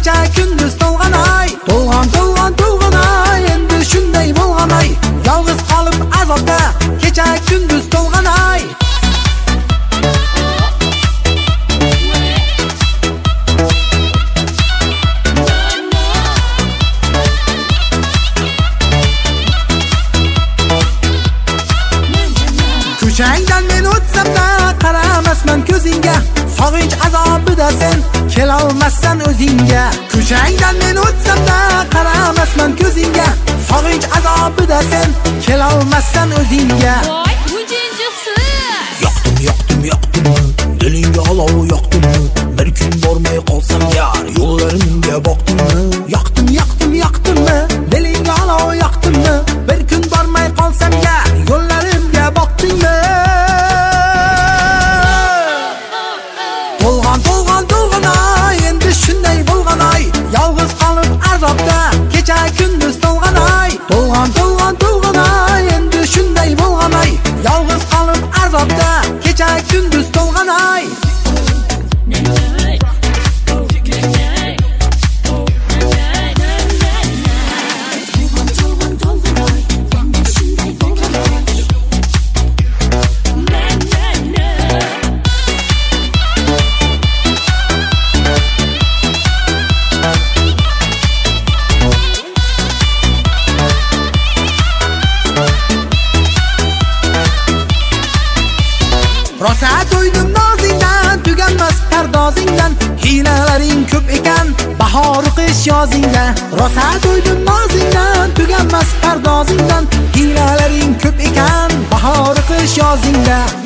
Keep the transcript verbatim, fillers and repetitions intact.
kecha kunduz to'lg'an ay, to'lg'an to'lg'an to'lg'an ay, endi shunday bo'lgan ay, yolg'iz qolib azobda kecha kunduz to'lg'an ay. Ko'changdan men o'tsam-da qaramasman ko'zingga, sog'inch azobida sen kelolmassan o'zingga. Ko'changdan men o'tsam-da qaramasman ko'zingga, sog'inch azobida sen kelolmassan o'zingga. Voy, bunjinjiqsi. Yoqdim, yoqdim, yoqdim, dilingga olov yoqdimmi? Bir kun bormay qolsam yar, yo'llarimga boqdimmi? Yoqdim, yoqdim, yoqdimmi? Dilingga olov yoqdimmi? Bir kun bormay qolsam yar, yo'llarimga boqdingmi? To'lg'an, to'lg'an, to'lg'an ay, endi shunday bo'lgan ay, yolg'iz qolib azobda kecha kunduz to'lg'an ay. To'lg'an, to'lg'an, to'lg'an ay, endi shunday bo'lgan ay, yolg'iz qolib azobda kecha kunduz to'lg'an ay. Rosa to'ydim nozingdan, tuganmas pardozingdan, hiylalaring ko'p ekan, bahor qish yozingda. Rosa to'ydim nozingdan, tuganmas pardozingdan, hiylalaring ko'p ekan, bahor qish yozingda.